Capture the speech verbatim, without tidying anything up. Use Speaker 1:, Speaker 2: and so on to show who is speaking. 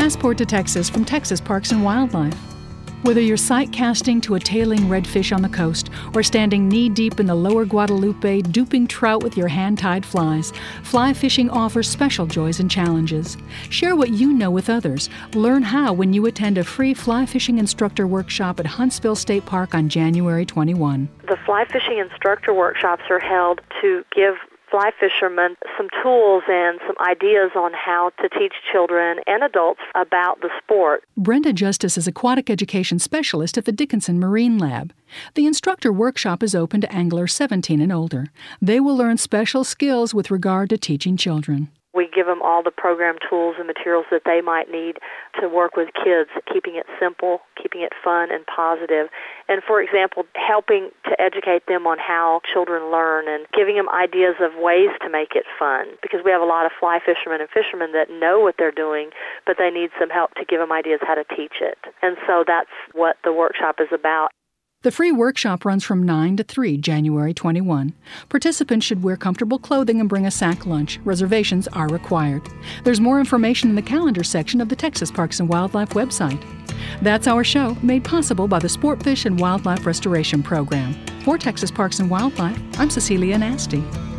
Speaker 1: Passport to Texas from Texas Parks and Wildlife. Whether you're sight casting to a tailing redfish on the coast or standing knee-deep in the lower Guadalupe duping trout with your hand-tied flies, fly fishing offers special joys and challenges. Share what you know with others. Learn how when you attend a free fly fishing instructor workshop at Huntsville State Park on January twenty-first.
Speaker 2: The fly fishing instructor workshops are held to give fly fishermen some tools and some ideas on how to teach children and adults about the sport.
Speaker 1: Brenda Justice is aquatic education specialist at the Dickinson Marine Lab. The instructor workshop is open to anglers seventeen and older. They will learn special skills with regard to teaching children.
Speaker 2: We give them all the program tools and materials that they might need to work with kids, keeping it simple, keeping it fun and positive. And, for example, helping to educate them on how children learn and giving them ideas of ways to make it fun. Because we have a lot of fly fishermen and fishermen that know what they're doing, but they need some help to give them ideas how to teach it. And so that's what the workshop is about.
Speaker 1: The free workshop runs from nine to three, January twenty-first. Participants should wear comfortable clothing and bring a sack lunch. Reservations are required. There's more information in the calendar section of the Texas Parks and Wildlife website. That's our show, made possible by the Sportfish and Wildlife Restoration Program. For Texas Parks and Wildlife, I'm Cecilia Nasty.